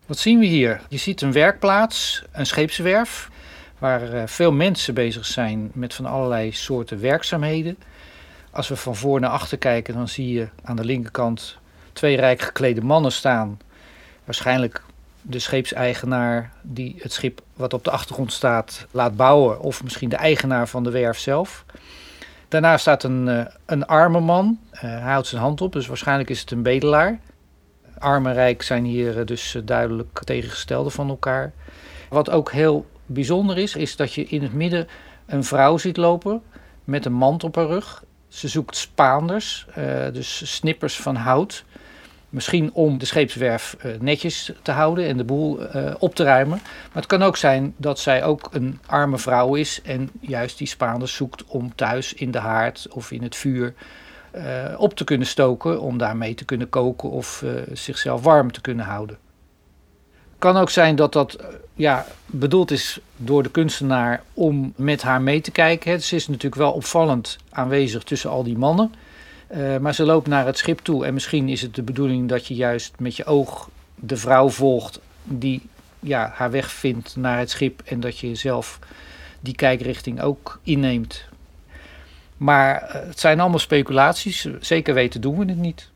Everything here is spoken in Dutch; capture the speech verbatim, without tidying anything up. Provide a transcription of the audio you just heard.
Wat zien we hier? Je ziet een werkplaats, een scheepswerf, waar uh, veel mensen bezig zijn met van allerlei soorten werkzaamheden. Als we van voor naar achter kijken, dan zie je aan de linkerkant twee rijk geklede mannen staan. Waarschijnlijk de scheepseigenaar die het schip wat op de achtergrond staat laat bouwen, of misschien de eigenaar van de werf zelf. Daarna staat een, uh, een arme man, uh, hij houdt zijn hand op, dus waarschijnlijk is het een bedelaar. Arm en rijk zijn hier uh, dus uh, duidelijk tegengestelde van elkaar. Wat ook heel bijzonder is, is dat je in het midden een vrouw ziet lopen met een mand op haar rug. Ze zoekt spaanders, uh, dus snippers van hout. Misschien om de scheepswerf uh, netjes te houden en de boel uh, op te ruimen. Maar het kan ook zijn dat zij ook een arme vrouw is en juist die spaanders zoekt om thuis in de haard of in het vuur uh, op te kunnen stoken. Om daarmee te kunnen koken of uh, zichzelf warm te kunnen houden. Het kan ook zijn dat dat uh, ja, bedoeld is door de kunstenaar om met haar mee te kijken. Hè. Ze is natuurlijk wel opvallend aanwezig tussen al die mannen. Uh, maar ze loopt naar het schip toe en misschien is het de bedoeling dat je juist met je oog de vrouw volgt die ja, haar weg vindt naar het schip en dat je zelf die kijkrichting ook inneemt. Maar uh, het zijn allemaal speculaties, zeker weten doen we het niet.